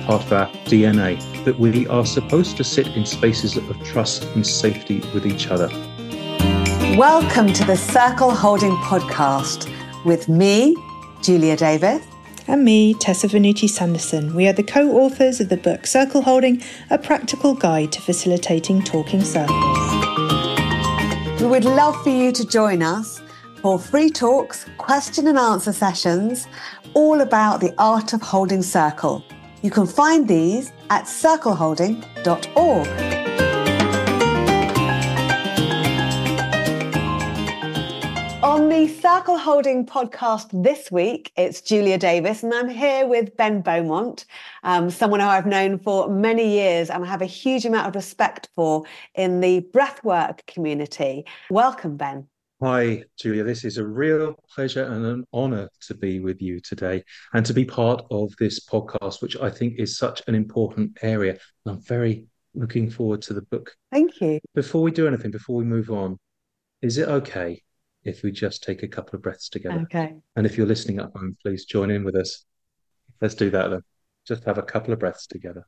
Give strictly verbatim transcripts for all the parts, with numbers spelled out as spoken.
part of our D N A, that we are supposed to sit in spaces of trust and safety with each other. Welcome to the Circle Holding podcast with me, Julia Davis. And me, Tessa Venuti-Sanderson. We are the co-authors of the book Circle Holding, a practical guide to facilitating talking circles. We would love for you to join us for free talks, question and answer sessions, all about the art of holding circle. You can find these at circle holding dot org. On the Circle Holding podcast this week, it's Julia Davis, and I'm here with Ben Beaumont, um, someone who I've known for many years and I have a huge amount of respect for in the breathwork community. Welcome, Ben. Hi, Julia. This is a real pleasure and an honour to be with you today and to be part of this podcast, which I think is such an important area. And I'm very looking forward to the book. Thank you. Before we do anything, before we move on, is it okay if we just take a couple of breaths together? Okay. And if you're listening at home, please join in with us. Let's do that then. Just have a couple of breaths together.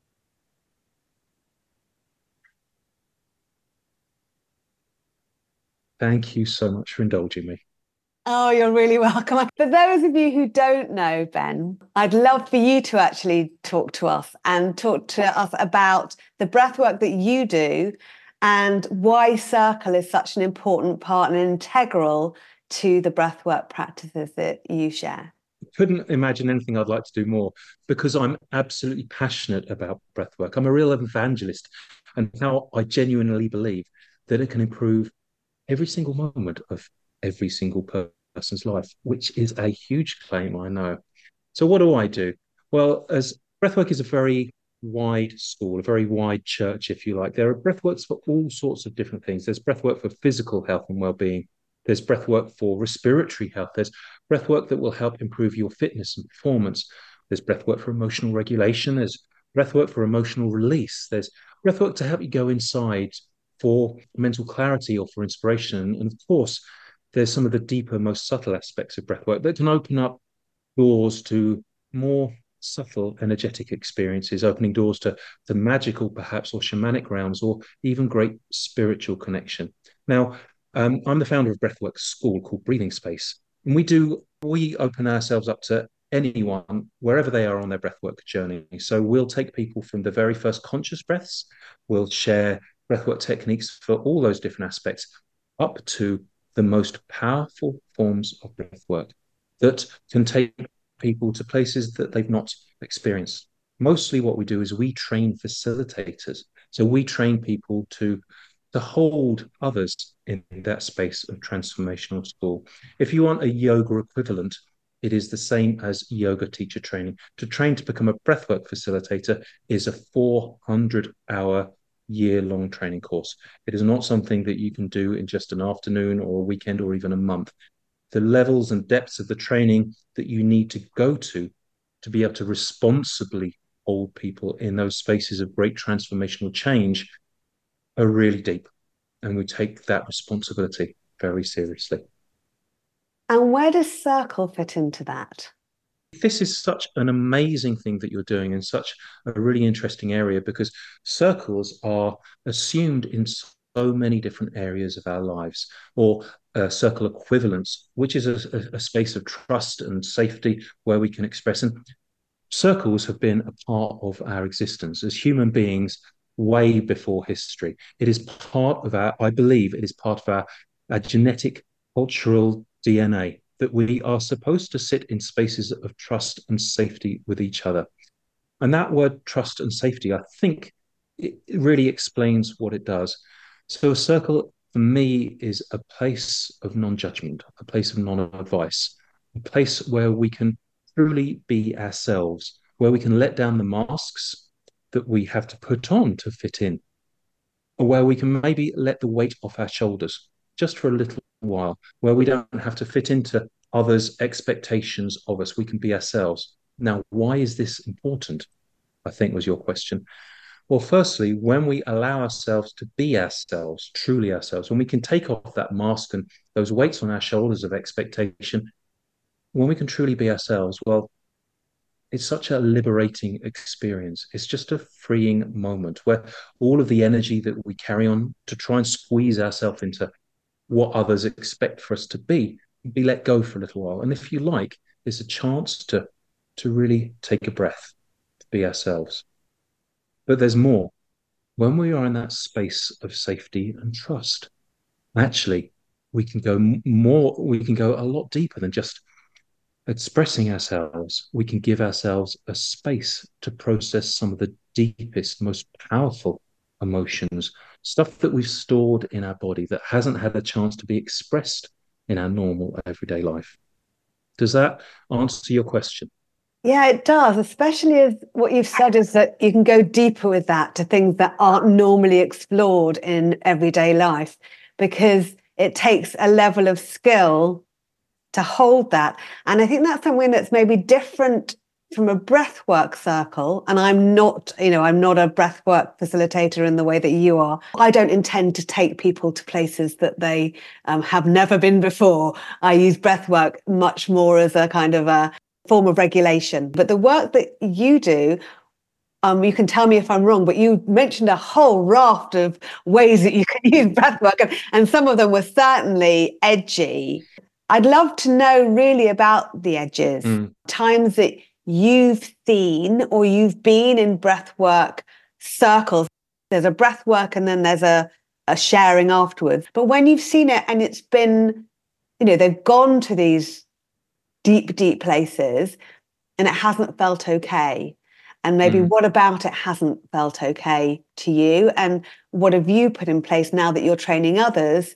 Thank you so much for indulging me. Oh, you're really welcome. For those of you who don't know, Ben, I'd love for you to actually talk to us and talk to us about the breathwork that you do and why Circle is such an important part and integral to the breathwork practices that you share. Couldn't imagine anything I'd like to do more because I'm absolutely passionate about breathwork. I'm a real evangelist, and now I genuinely believe that it can improve every single moment of every single person's life, which is a huge claim, I know. So what do I do? Well, as breathwork is a very wide school, a very wide church, if you like. There are breathworks for all sorts of different things. There's breathwork for physical health and well-being. There's breathwork for respiratory health. There's breathwork that will help improve your fitness and performance. There's breathwork for emotional regulation. There's breathwork for emotional release. There's breathwork to help you go inside for mental clarity or for inspiration. And of course, there's some of the deeper, most subtle aspects of breathwork that can open up doors to more subtle, energetic experiences, opening doors to the magical, perhaps, or shamanic realms, or even great spiritual connection. Now, um, I'm the founder of Breathwork School called Breathing Space, and we do we open ourselves up to anyone wherever they are on their breathwork journey. So we'll take people from the very first conscious breaths, we'll share breathwork techniques for all those different aspects, up to the most powerful forms of breathwork that can take people to places that they've not experienced. Mostly what we do is we train facilitators. So we train people to, to hold others in that space of transformational school. If you want a yoga equivalent, it is the same as yoga teacher training. To train to become a breathwork facilitator is a four hundred hour year-long training course. It is not something that you can do in just an afternoon or a weekend or even a month. The levels and depths of the training that you need to go to to be able to responsibly hold people in those spaces of great transformational change are really deep. And we take that responsibility very seriously. And where does Circle fit into that? This is such an amazing thing that you're doing in such a really interesting area, because circles are assumed in so many different areas of our lives, or uh, circle equivalence, which is a, a, a space of trust and safety where we can express. And circles have been a part of our existence as human beings way before history. It is part of our, I believe, it is part of our, our genetic, cultural D N A, that we are supposed to sit in spaces of trust and safety with each other. And that word trust and safety, I think it really explains what it does. So a circle for me is a place of non-judgment, a place of non-advice, a place where we can truly be ourselves, where we can let down the masks that we have to put on to fit in, or where we can maybe let the weight off our shoulders just for a little while, where we don't have to fit into others' expectations of us. We can be ourselves. Now, why is this important? I think was your question. Well, firstly, when we allow ourselves to be ourselves, truly ourselves, when we can take off that mask and those weights on our shoulders of expectation, when we can truly be ourselves, well, it's such a liberating experience. It's just a freeing moment where all of the energy that we carry on to try and squeeze ourselves into what others expect for us to be, be let go for a little while. And if you like, it's a chance to to really take a breath, to be ourselves. But there's more. When we are in that space of safety and trust, actually, we can go more, we can go a lot deeper than just expressing ourselves. We can give ourselves a space to process some of the deepest, most powerful emotions, stuff that we've stored in our body that hasn't had a chance to be expressed in our normal everyday life. Does that answer your question? Yeah, it does, especially as what you've said is that you can go deeper with that to things that aren't normally explored in everyday life, because it takes a level of skill to hold that. And I think that's something that's maybe different from a breathwork circle. And I'm not, you know, I'm not a breathwork facilitator in the way that you are. I don't intend to take people to places that they um, have never been before. I use breathwork much more as a kind of a form of regulation. But the work that you do, um, you can tell me if I'm wrong, but you mentioned a whole raft of ways that you can use breathwork, and, and some of them were certainly edgy. I'd love to know really about the edges, mm. times that you've seen or you've been in breathwork circles. There's a breathwork and then there's a, a sharing afterwards. But when you've seen it and it's been, you know, they've gone to these deep, deep places and it hasn't felt okay. And maybe mm. what about it hasn't felt okay to you? And what have you put in place now that you're training others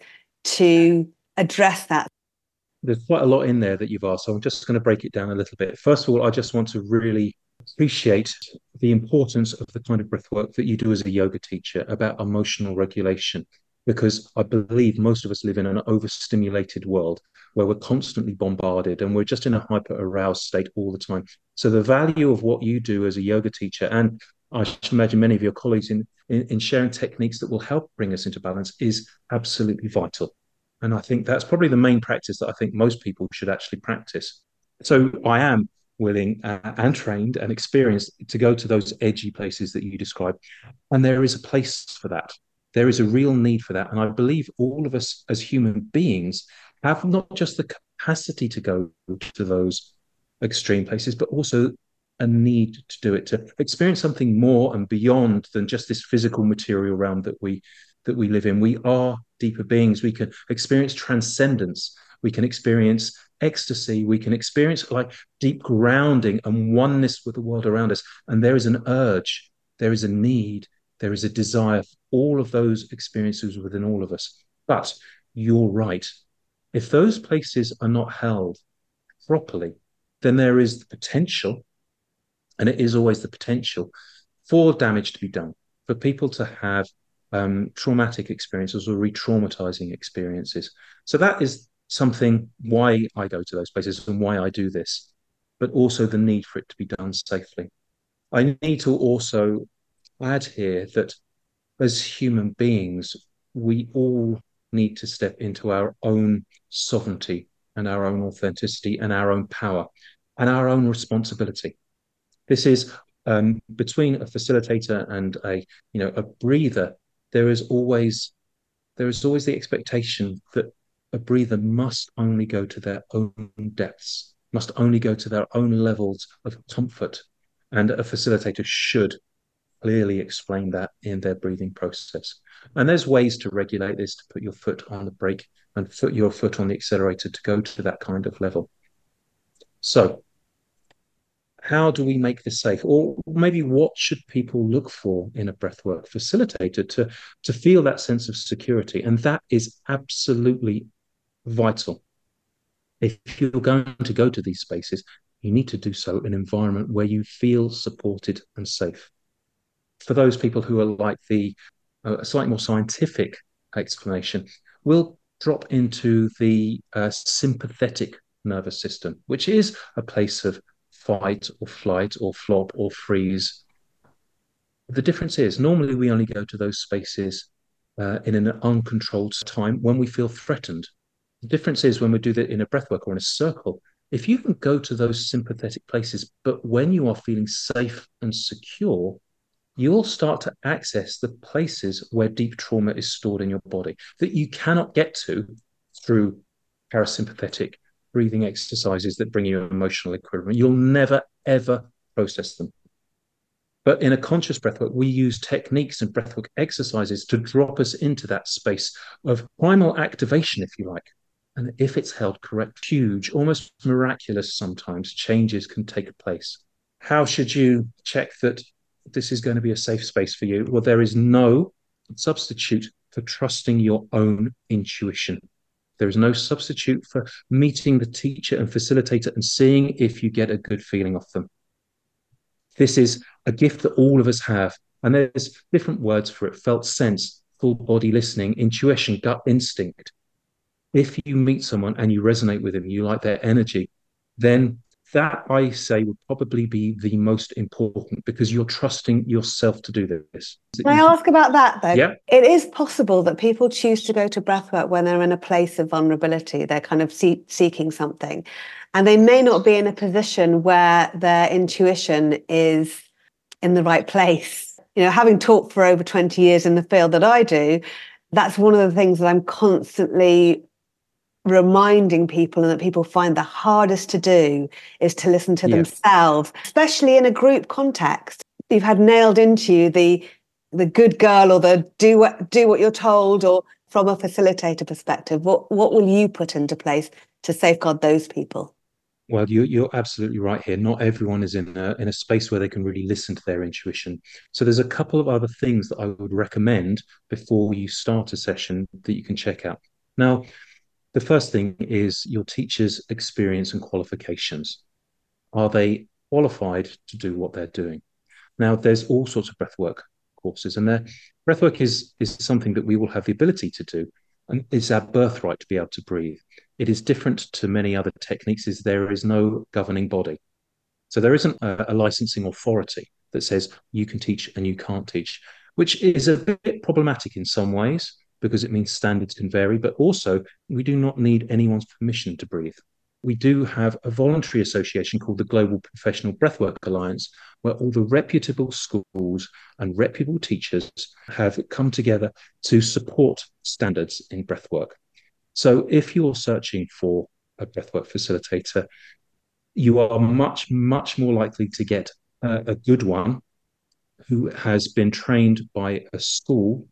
to address that? There's quite a lot in there that you've asked, so I'm just going to break it down a little bit. First of all, I just want to really appreciate the importance of the kind of breath work that you do as a yoga teacher about emotional regulation, because I believe most of us live in an overstimulated world where we're constantly bombarded and we're just in a hyper aroused state all the time. So the value of what you do as a yoga teacher, and I should imagine many of your colleagues in, in, in sharing techniques that will help bring us into balance, is absolutely vital. And I think that's probably the main practice that I think most people should actually practice. So I am willing uh, and trained and experienced to go to those edgy places that you describe. And there is a place for that. There is a real need for that. And I believe all of us as human beings have not just the capacity to go to those extreme places, but also a need to do it, to experience something more and beyond than just this physical material realm that we that we live in. We are deeper beings. We can experience transcendence. We can experience ecstasy. We can experience like deep grounding and oneness with the world around us. And there is an urge, there is a need, there is a desire for all of those experiences within all of us. But you're right. If those places are not held properly, then there is the potential, and it is always the potential, for damage to be done, for people to have um, traumatic experiences or re-traumatizing experiences. So that is something why I go to those places and why I do this, but also the need for it to be done safely. I need to also add here that as human beings, we all need to step into our own sovereignty and our own authenticity and our own power and our own responsibility. This is um, between a facilitator and a, you know, a breather. There is always, there is always the expectation that a breather must only go to their own depths, must only go to their own levels of comfort, and a facilitator should clearly explain that in their breathing process. And there's ways to regulate this, to put your foot on the brake and put your foot on the accelerator to go to that kind of level. So how do we make this safe? Or maybe what should people look for in a breathwork facilitator to, to feel that sense of security? And that is absolutely vital. If you're going to go to these spaces, you need to do so in an environment where you feel supported and safe. For those people who are like the uh, slightly more scientific explanation, we'll drop into the uh, sympathetic nervous system, which is a place of fight or flight or flop or freeze. The difference is normally we only go to those spaces uh, in an uncontrolled time when we feel threatened. The difference is when we do that in a breathwork or in a circle, If you can go to those sympathetic places, but when you are feeling safe and secure, you'll start to access the places where deep trauma is stored in your body that you cannot get to through parasympathetic breathing exercises that bring you emotional equilibrium. You'll never, ever process them. But in a conscious breathwork, we use techniques and breathwork exercises to drop us into that space of primal activation, if you like. And if it's held correct, huge, almost miraculous sometimes, changes can take place. How should you check that this is going to be a safe space for you? Well, there is no substitute for trusting your own intuition. There is no substitute for meeting the teacher and facilitator and seeing if you get a good feeling off them. This is a gift that all of us have. And there's different words for it: felt sense, full body listening, intuition, gut instinct. If you meet someone and you resonate with them, you like their energy, then that, I say, would probably be the most important, because you're trusting yourself to do this. Can I ask about that, though? Yeah. It is possible that people choose to go to breathwork when they're in a place of vulnerability. They're kind of see- seeking something. And they may not be in a position where their intuition is in the right place. You know, having taught for over twenty years in the field that I do, that's one of the things that I'm constantly reminding people, and that people find the hardest to do, is to listen to yeah. themselves, especially in a group context. You've had nailed into you the the good girl, or the do what do what you're told, or from a facilitator perspective, what what will you put into place to safeguard those people? Well, you, you're absolutely right here. Not everyone is in a, in a space where they can really listen to their intuition. So there's a couple of other things that I would recommend before you start a session that you can check out. Now, the first thing is your teacher's experience and qualifications. Are they qualified to do what they're doing? Now, there's all sorts of breathwork courses, and breathwork is, is something that we will have the ability to do, and it's our birthright to be able to breathe. It is different to many other techniques, is there is no governing body. So there isn't a, a licensing authority that says you can teach and you can't teach, which is a bit problematic in some ways, because it means standards can vary, but also we do not need anyone's permission to breathe. We do have a voluntary association called the Global Professional Breathwork Alliance, where all the reputable schools and reputable teachers have come together to support standards in breathwork. So if you're searching for a breathwork facilitator, you are much, much more likely to get a, a good one who has been trained by a school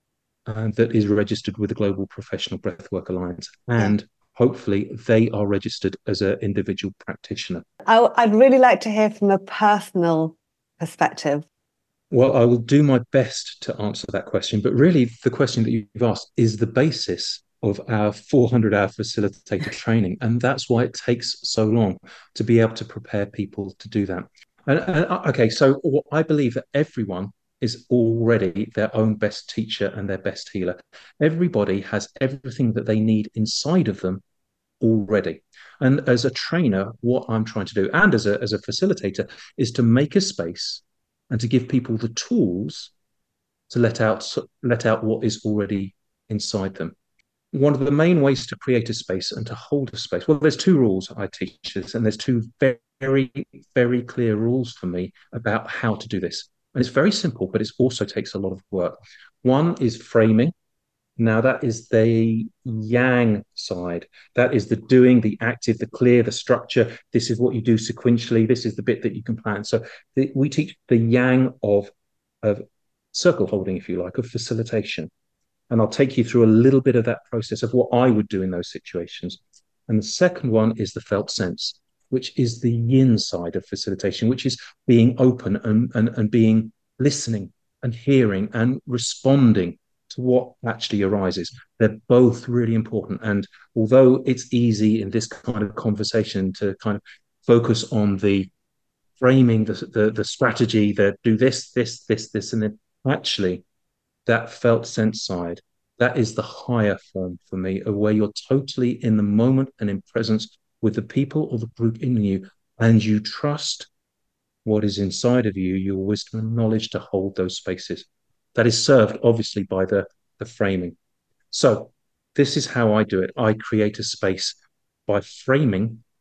uh, that is registered with the Global Professional Breathwork Alliance, and yeah. hopefully they are registered as an individual practitioner. I, I'd really like to hear from a personal perspective. Well, I will do my best to answer that question, but really the question that you've asked is the basis of our four hundred hour facilitator training. And that's why it takes so long to be able to prepare people to do that. And, uh, okay, so I believe that everyone is already their own best teacher and their best healer. Everybody has everything that they need inside of them already. And as a trainer, what I'm trying to do, and as a, as a facilitator, is to make a space and to give people the tools to let out, let out what is already inside them. One of the main ways to create a space and to hold a space, well, there's two rules I teach this, and there's two very, very clear rules for me about how to do this. And it's very simple, but it also takes a lot of work. One is framing. Now, that is the yang side. That is the doing, the active, the clear, the structure. This is what you do sequentially. This is the bit that you can plan. So the, we teach the yang of, of circle holding, if you like, of facilitation. And I'll take you through a little bit of that process of what I would do in those situations. And the second one is the felt sense, which is the yin side of facilitation, which is being open and, and, and being listening and hearing and responding to what actually arises. They're both really important. And although it's easy in this kind of conversation to kind of focus on the framing, the, the, the strategy, that do this, this, this, this, and then actually that felt sense side, that is the higher form for me, of where you're totally in the moment and in presence with the people or the group in you, and you trust what is inside of you, your wisdom and knowledge to hold those spaces. That is served, obviously, by the, the framing. So this is how I do it. I create a space by framing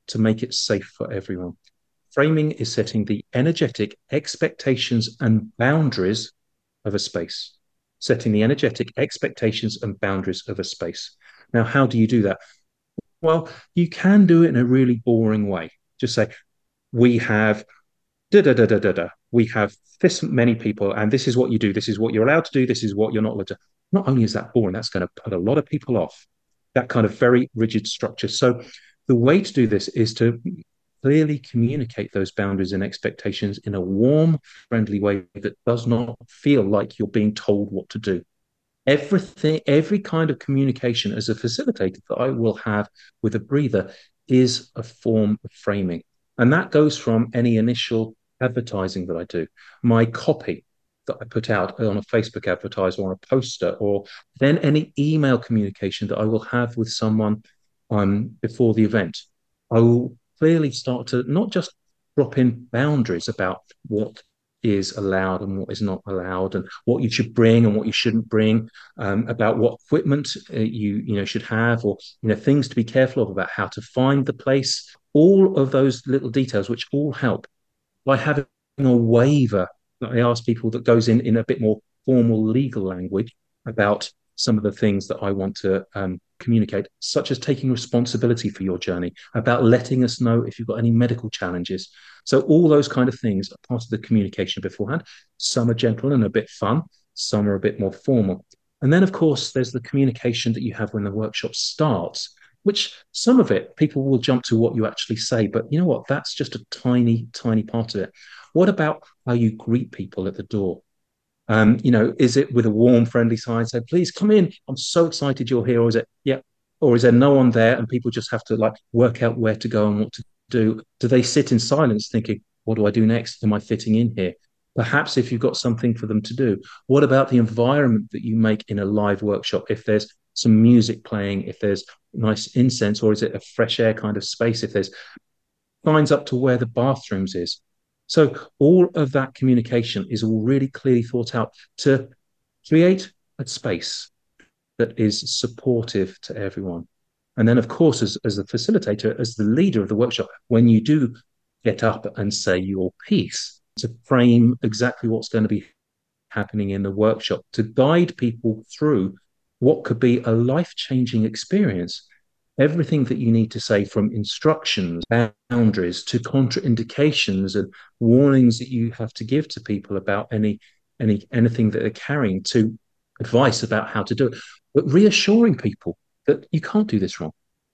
to make it safe for everyone. Framing is setting the energetic expectations and boundaries of a space. Setting the energetic expectations and boundaries of a space. Now, how do you do that? Well, you can do it in a really boring way. Just say, we have da da da da da da. We have this many people, and this is what you do. This is what you're allowed to do. This is what you're not allowed to. Not only is that boring, that's going to put a lot of people off. That kind of very rigid structure. So the way to do this is to clearly communicate those boundaries and expectations in a warm, friendly way that does not feel like you're being told what to do. Everything, every kind of communication as a facilitator that I will have with a breather is a form of framing. And that goes from any initial advertising that I do, my copy that I put out on a Facebook advertiser or a poster, or then any email communication that I will have with someone um, before the event. I will clearly start to not just drop in boundaries about what is allowed and what is not allowed, and what you should bring and what you shouldn't bring, um, about what equipment uh, you you know should have, or you know things to be careful of about how to find the place. All of those little details, which all help by having a waiver that I ask people that goes in in a bit more formal legal language about some of the things that I want to um, communicate, such as taking responsibility for your journey, about letting us know if you've got any medical challenges. So all those kind of things are part of the communication beforehand. Some are gentle and a bit fun. Some are a bit more formal. And then, of course, there's the communication that you have when the workshop starts, which some of it, people will jump to what you actually say. But you know what? That's just a tiny, tiny part of it. What about how you greet people at the door? Um, you know, is it with a warm, friendly sign? Say, please come in. I'm so excited you're here. Or is it, yeah. Or is there no one there and people just have to like work out where to go and what to do? Do they sit in silence thinking, what do I do next? Am I fitting in here? Perhaps if you've got something for them to do. What about the environment that you make in a live workshop? If there's some music playing, if there's nice incense, or is it a fresh air kind of space? If there's signs up to where the bathrooms is. So all of that communication is all really clearly thought out to create a space that is supportive to everyone. And then, of course, as, as the facilitator, as the leader of the workshop, when you do get up and say your piece, to frame exactly what's going to be happening in the workshop, to guide people through what could be a life-changing experience. Everything that you need to say, from instructions, boundaries, to contraindications and warnings that you have to give to people about any any anything that they're carrying, to advice about how to do it, but reassuring people that you can't do this wrong.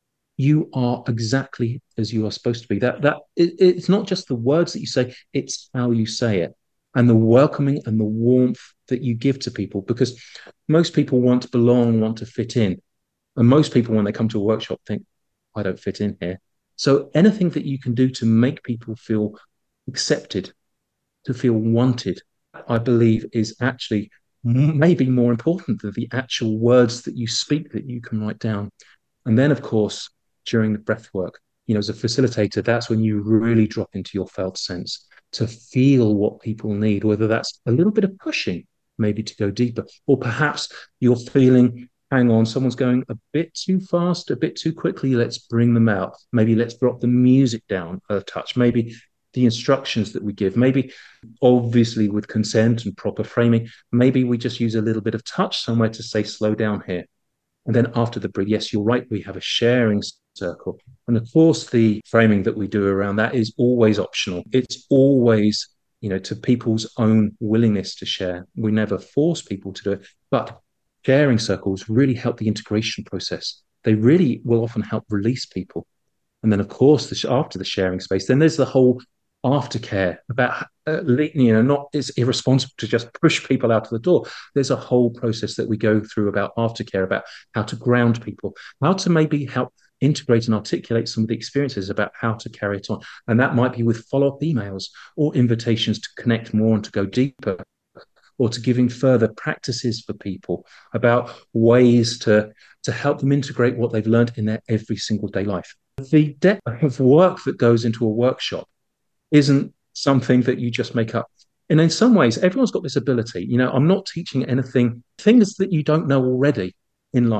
You are exactly as you are supposed to be. That that it, it's not just the words that you say; it's how you say it, and the welcoming and the warmth that you give to people. Because most people want to belong, want to fit in. And most people, when they come to a workshop, think, I don't fit in here. So anything that you can do to make people feel accepted, to feel wanted, I believe is actually maybe more important than the actual words that you speak that you can write down. And then, of course, during the breath work, you know, as a facilitator, that's when you really drop into your felt sense to feel what people need, whether that's a little bit of pushing, maybe to go deeper, or perhaps you're feeling, hang on, someone's going a bit too fast, a bit too quickly. Let's bring them out. Maybe let's drop the music down a touch. Maybe the instructions that we give, maybe obviously with consent and proper framing, maybe we just use a little bit of touch somewhere to say, slow down here. And then after the breathe, yes, you're right, we have a sharing circle. And of course, the framing that we do around that is always optional. It's always, you know, to people's own willingness to share. We never force people to do it, but sharing circles really help the integration process. They really will often help release people. And then, of course, the, after the sharing space, then there's the whole aftercare about, uh, you know, not it's irresponsible to just push people out of the door. There's a whole process that we go through about aftercare, about how to ground people, how to maybe help integrate and articulate some of the experiences about how to carry it on. And that might be with follow-up emails or invitations to connect more and to go deeper, or to giving further practices for people about ways to, to help them integrate what they've learned in their every single day life. The depth of work that goes into a workshop isn't something that you just make up. And in some ways, everyone's got this ability. You know, I'm not teaching anything, things that you don't know already in life.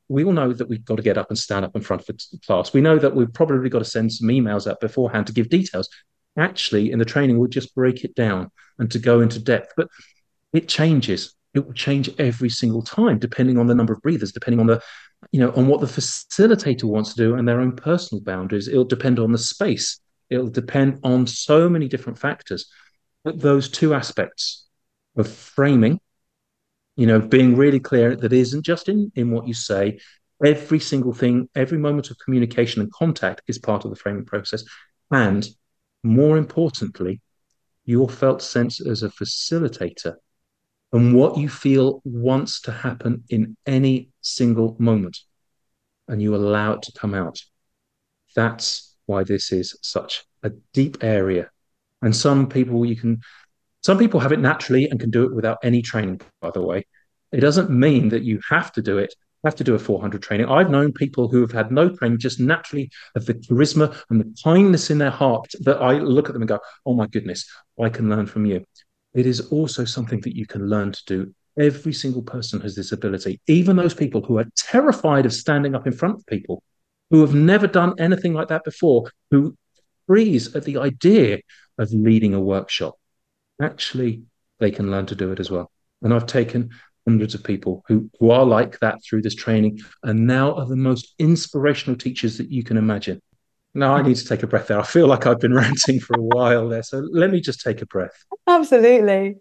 we all know that we've got to get up and stand up in front of the class. We know that we've probably got to send some emails out beforehand to give details. Actually, in the training, we'll just break it down and to go into depth. But it changes. It will change every single time, depending on the number of breathers, depending on the, you know, on what the facilitator wants to do and their own personal boundaries. It'll depend on the space. It'll depend on so many different factors. But those two aspects of framing, you know, being really clear that it isn't just in, in what you say, every single thing, every moment of communication and contact is part of the framing process. And more importantly, your felt sense as a facilitator and what you feel wants to happen in any single moment, and you allow it to come out. That's why this is such a deep area. And some people you can, some people have it naturally and can do it without any training, by the way. It doesn't mean that you have to do it, have to do a four hundred training. I've known people who have had no training, just naturally have the charisma and the kindness in their heart that I look at them and go, oh my goodness, I can learn from you. It is also something that you can learn to do. Every single person has this ability, even those people who are terrified of standing up in front of people, who have never done anything like that before, who freeze at the idea of leading a workshop. Actually, they can learn to do it as well. And I've taken hundreds of people who, who are like that through this training and now are the most inspirational teachers that you can imagine. Now I need to take a breath there. I feel like I've been ranting for a while there. So let me just take a breath. Absolutely.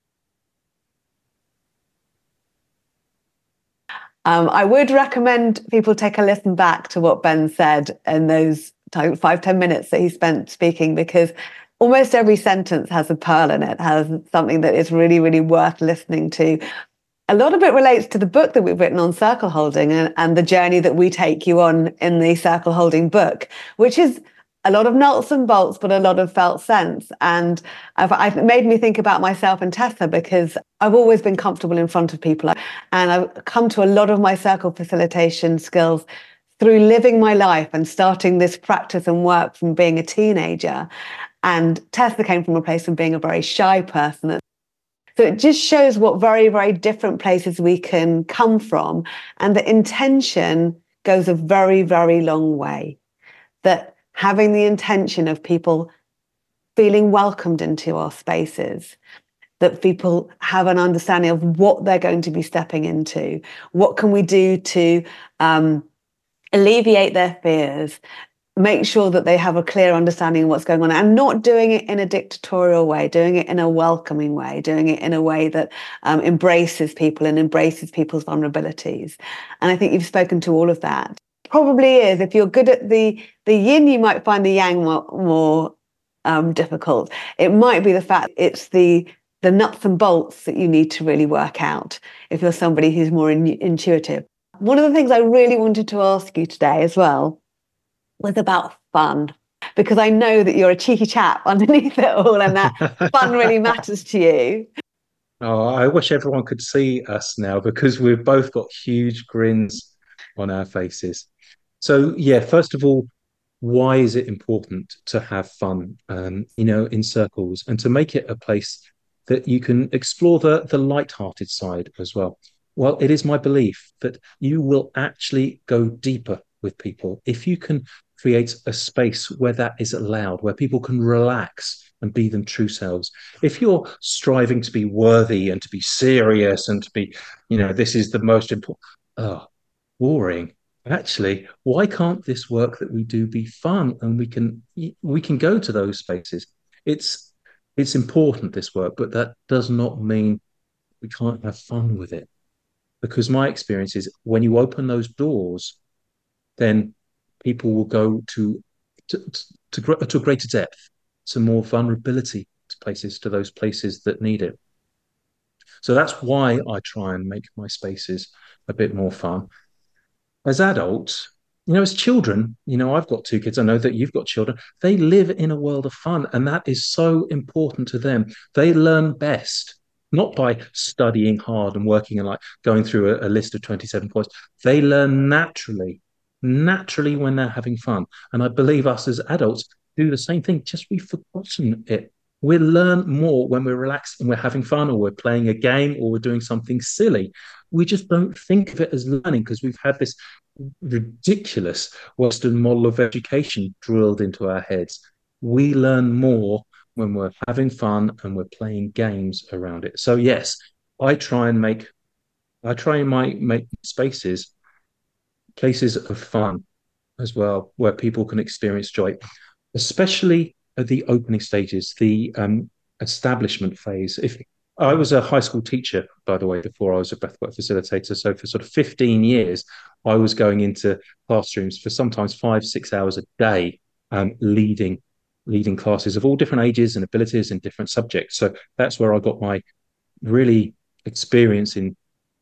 Um, I would recommend people take a listen back to what Ben said in those five, ten minutes that he spent speaking, because almost every sentence has a pearl in it, has something that is really, really worth listening to. A lot of it relates to the book that we've written on circle holding and, and the journey that we take you on in the circle holding book, which is a lot of nuts and bolts, but a lot of felt sense. And I've, I've made me think about myself and Tessa, because I've always been comfortable in front of people. And I've come to a lot of my circle facilitation skills through living my life and starting this practice and work from being a teenager. And Tessa came from a place of being a very shy person. So it just shows what very, very different places we can come from. And the intention goes a very, very long way. That having the intention of people feeling welcomed into our spaces, that people have an understanding of what they're going to be stepping into, what can we do to um, alleviate their fears, make sure that they have a clear understanding of what's going on, and not doing it in a dictatorial way, doing it in a welcoming way, doing it in a way that um, embraces people and embraces people's vulnerabilities. And I think you've spoken to all of that. Probably is, if you're good at the, the yin, you might find the yang more, more um, difficult. It might be the fact it's the, the nuts and bolts that you need to really work out if you're somebody who's more in, intuitive. One of the things I really wanted to ask you today as well was about fun, because I know that you're a cheeky chap underneath it all, and that fun really matters to you. Oh, I wish everyone could see us now, because we've both got huge grins on our faces. So, yeah, first of all, why is it important to have fun, um, you know, in circles, and to make it a place that you can explore the, the light-hearted side as well? Well, it is my belief that you will actually go deeper with people if you can create a space where that is allowed, where people can relax and be them true selves. If you're striving to be worthy and to be serious and to be, you know, this is the most important, oh, boring. Actually, why can't this work that we do be fun, and we can we can go to those spaces? It's it's important, this work, but that does not mean we can't have fun with it. Because my experience is when you open those doors, then people will go to to, to, to a greater depth, to more vulnerability to places, to those places that need it. So that's why I try and make my spaces a bit more fun. As adults, you know, as children, you know, I've got two kids. I know that you've got children. They live in a world of fun, and that is so important to them. They learn best not by studying hard and working and like going through a, a list of twenty-seven points. They learn naturally, naturally when they're having fun. And I believe us as adults do the same thing, just we've forgotten it We learn more when we're relaxed and we're having fun, or we're playing a game, or we're doing something silly. We just don't think of it as learning because we've had this ridiculous Western model of education drilled into our heads. We learn more when we're having fun and we're playing games around it. So yes, I try and make I try and make, make spaces places of fun as well, where people can experience joy, especially at the opening stages, the um, establishment phase. If I was a high school teacher, by the way, before I was a breathwork facilitator, so for sort of fifteen years, I was going into classrooms for sometimes five, six hours a day, um, leading leading classes of all different ages and abilities in different subjects. So that's where I got my really experience in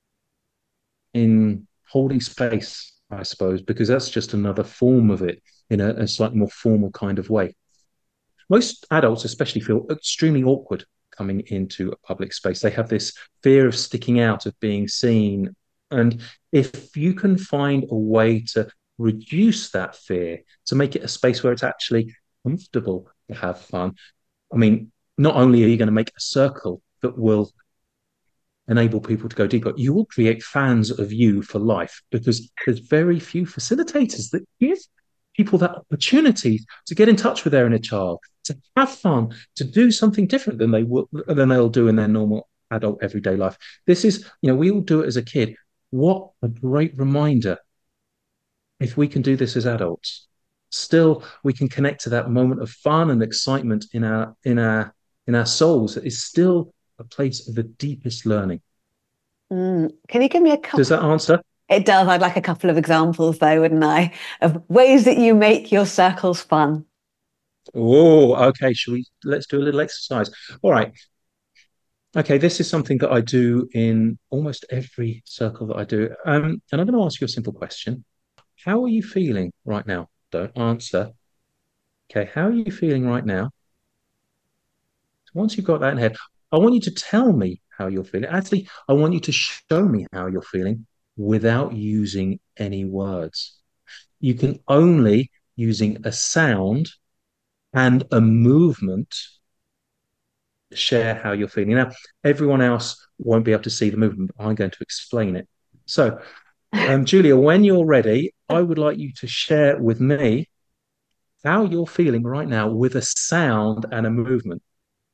in holding space, I suppose, because that's just another form of it in a, a slightly more formal kind of way. Most adults, especially, feel extremely awkward coming into a public space. They have this fear of sticking out, of being seen. And if you can find a way to reduce that fear, to make it a space where it's actually comfortable to have fun, I mean, not only are you going to make a circle that will enable people to go deeper, you will create fans of you for life, because there's very few facilitators that give people that opportunity to get in touch with their inner child, to have fun, to do something different than they will than they'll do in their normal adult everyday life. This is, you know, we all do it as a kid. What a great reminder if we can do this as adults. Still, we can connect to that moment of fun and excitement in our in our in our souls. That is still a place of the deepest learning. Mm. Can you give me a couple? Does that answer? It does. I'd like a couple of examples, though, wouldn't I, of ways that you make your circles fun. Oh, okay. Should we? Let's do a little exercise. All right. Okay, this is something that I do in almost every circle that I do. Um, and I'm going to ask you a simple question. How are you feeling right now? Don't answer. Okay, how are you feeling right now? So once you've got that in head, I want you to tell me how you're feeling. Actually, I want you to show me how you're feeling without using any words. You can only using a sound and a movement share how you're feeling. Now, everyone else won't be able to see the movement, but I'm going to explain it. So, um, Julia, when you're ready, I would like you to share with me how you're feeling right now with a sound and a movement.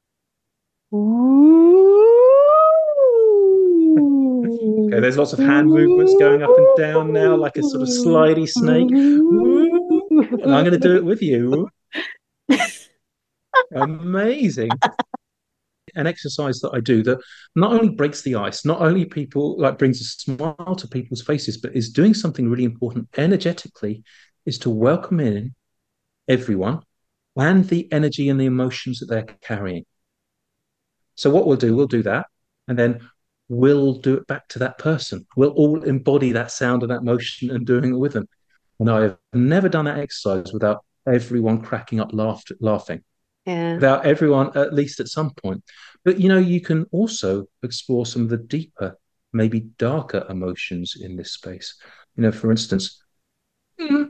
Okay, there's lots of hand movements going up and down now, like a sort of slidey snake. And I'm going to do it with you. Amazing. An exercise that I do that not only breaks the ice, not only people like brings a smile to people's faces, but is doing something really important energetically, is to welcome in everyone and the energy and the emotions that they're carrying. So what we'll do, we'll do that, and then we'll do it back to that person. We'll all embody that sound and that motion and doing it with them. And I've never done that exercise without everyone cracking up laugh- laughing. Yeah. Without everyone, at least at some point. But, you know, you can also explore some of the deeper, maybe darker emotions in this space. You know, for instance, mm.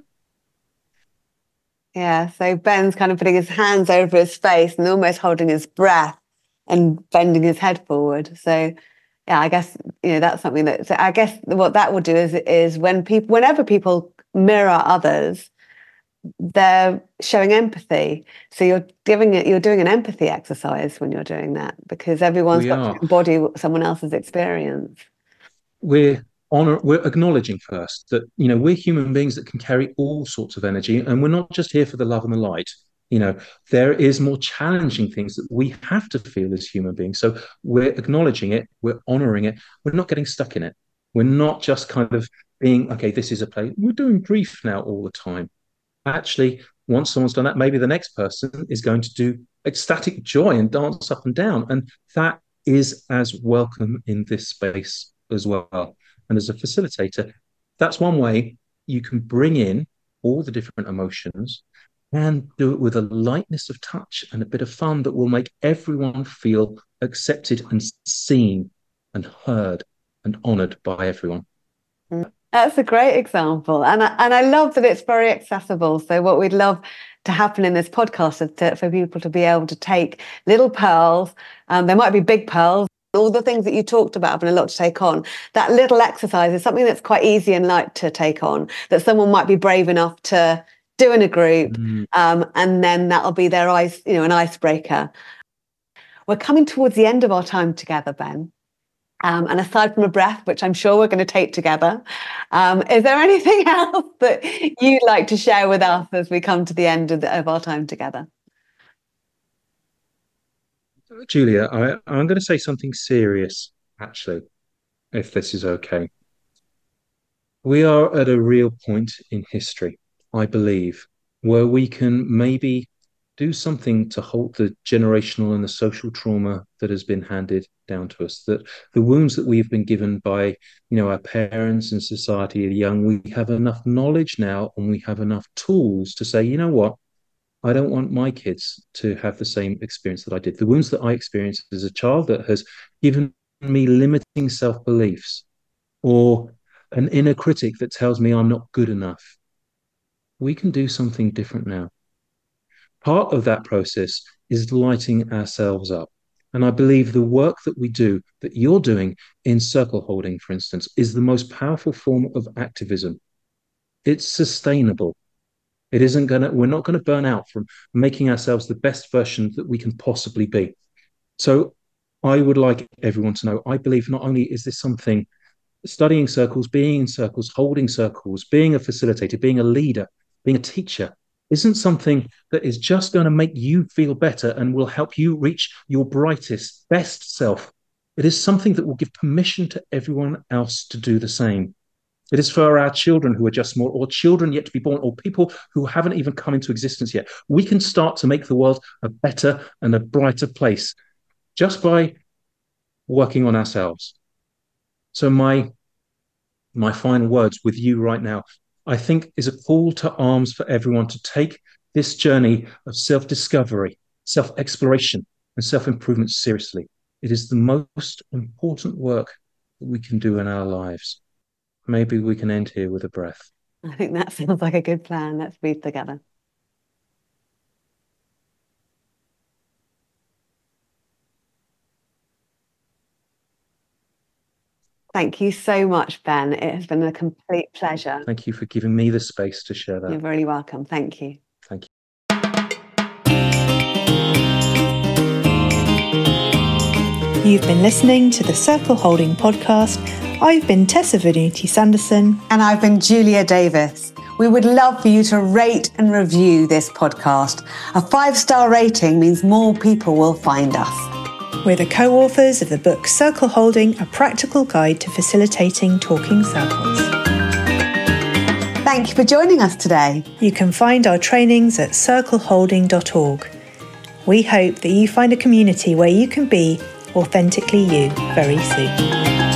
Yeah, so Ben's kind of putting his hands over his face and almost holding his breath and bending his head forward. So, yeah, I guess, you know, that's something that, so I guess what that will do is, is when people, whenever people mirror others, they're showing empathy. So you're giving it, you're doing an empathy exercise when you're doing that, because everyone's We got are. to embody someone else's experience. We're honor, we're acknowledging first that, you know, we're human beings that can carry all sorts of energy, and we're not just here for the love and the light. You know, there is more challenging things that we have to feel as human beings. So we're acknowledging it, we're honoring it, we're not getting stuck in it. We're not just kind of being, okay, this is a play. We're doing grief now all the time. Actually, once someone's done that, maybe the next person is going to do ecstatic joy and dance up and down. And that is as welcome in this space as well. And as a facilitator, that's one way you can bring in all the different emotions and do it with a lightness of touch and a bit of fun that will make everyone feel accepted and seen and heard and honored by everyone. That's a great example. And I, and I love that it's very accessible. So what we'd love to happen in this podcast is to, for people to be able to take little pearls. Um, there might be big pearls. All the things that you talked about having a lot to take on. That little exercise is something that's quite easy and light to take on, that someone might be brave enough to do in a group. Mm. Um, and then that'll be their ice, you know, an icebreaker. We're coming towards the end of our time together, Ben. Um, and aside from a breath, which I'm sure we're going to take together, um, is there anything else that you'd like to share with us as we come to the end of, the, of our time together? Julia, I, I'm going to say something serious, actually, if this is okay. We are at a real point in history, I believe, where we can maybe do something to halt the generational and the social trauma that has been handed down to us, that the wounds that we've been given by, you know, our parents and society, the young, we have enough knowledge now and we have enough tools to say, you know what, I don't want my kids to have the same experience that I did. The wounds that I experienced as a child that has given me limiting self-beliefs or an inner critic that tells me I'm not good enough. We can do something different now. Part of that process is lighting ourselves up. And I believe the work that we do, that you're doing in circle holding, for instance, is the most powerful form of activism. It's sustainable. It isn't going to, we're not going to burn out from making ourselves the best version that we can possibly be. So I would like everyone to know, I believe not only is this something, studying circles, being in circles, holding circles, being a facilitator, being a leader, being a teacher, isn't something that is just going to make you feel better and will help you reach your brightest, best self. It is something that will give permission to everyone else to do the same. It is for our children who are just small, or children yet to be born, or people who haven't even come into existence yet. We can start to make the world a better and a brighter place just by working on ourselves. So my, my final words with you right now, I think, is a call to arms for everyone to take this journey of self-discovery, self-exploration, and self-improvement seriously. It is the most important work that we can do in our lives. Maybe we can end here with a breath. I think that sounds like a good plan. Let's breathe together. Thank you so much, Ben. It has been a complete pleasure. Thank you for giving me the space to share that. You're very welcome. Thank you. Thank you. You've been listening to the Circle Holding Podcast. I've been Tessa Venuti-Sanderson. And I've been Julia Davis. We would love for you to rate and review this podcast. A five-star rating means more people will find us. We're the co-authors of the book Circle Holding, A Practical Guide to Facilitating Talking Circles. Thank you for joining us today. You can find our trainings at circle holding dot org. We hope that you find a community where you can be authentically you very soon.